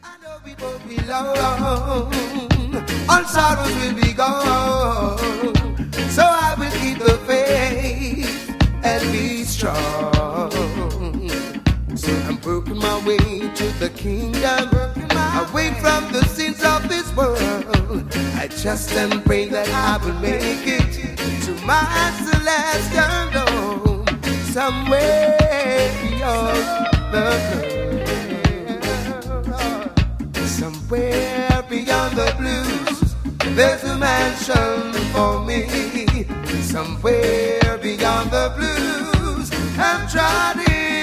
I know we won't be long, all sorrows will be gone. So I will keep the faith and be strong. So I'm working my way to the kingdom, away from the sins of this world. I trust and pray that I will make it to my celestial home, somewhere beyond the blue. Somewhere beyond the blues, there's a mansion for me. Somewhere beyond the blues, I'm trying.